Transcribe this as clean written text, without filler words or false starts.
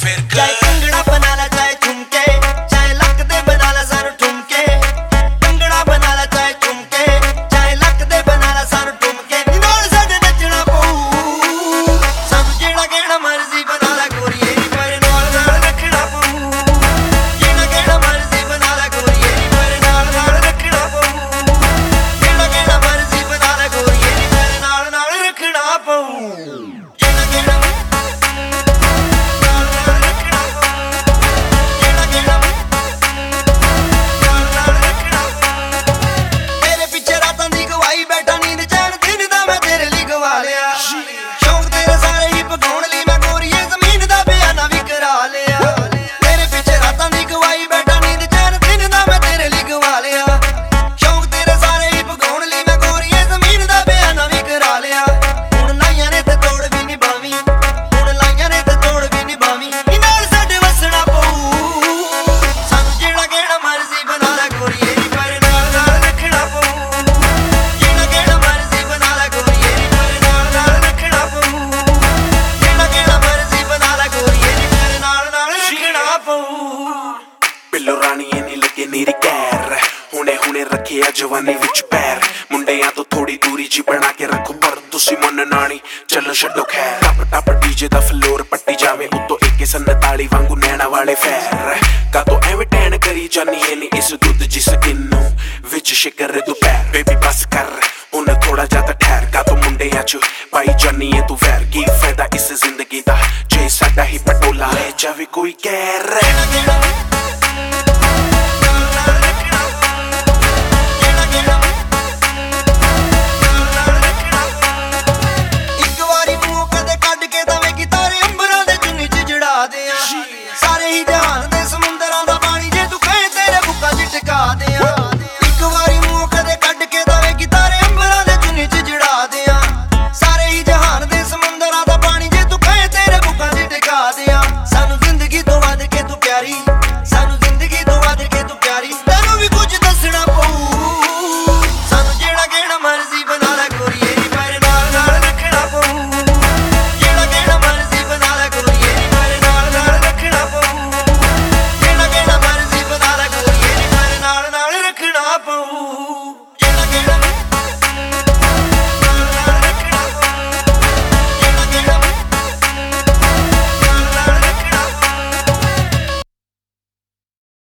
फिर चाहे कंगड़ा बना ला चाहे झुमके, चाहे लक दे बना ला सानू ठुमके। कंगड़ा बना ला चाहे झुमके, चाहे लक दे बना ला सानू ठुमके। नाल साडे नचना पऊ, सानू जेड़ा केड़ा मर्जी बना ला गोरीए नी, पर नाल नाल रखना पऊ। जेड़ा केड़ा मर्जी बना ला गोरीए नी, पर नाल नाल रखना पऊ। जेड़ा केड़ा मर्जी बना ला गोरीए नी, पर नाल नाल रखना पऊ। जेड़ा केड़ा पिल्लो रानी नहीं लगे मेरी कैर, हुने हुने रखे आ जवानी विच पैर। मुंडियां तो थोड़ी दूरी जी बना के रखो, पर तुसी मन नानी चलो छड्डो खैर। टप टप डीजे दा फ्लोर पट्टी जावे, उत्तो एके सन्नताली वांगू नैना वाले फैर। का तो एवें टैन करी जानी है नी इस दुध जी स्किन विच शिकर दोपहर। बेबी बस कर उन थोड़ा ज्यादा ठहर, का तो मुंडियां च पाई जानी है तू वैर। की फायदा इस जिंदगी दा जे साडा ही पटोला ले जावे कोई गैर।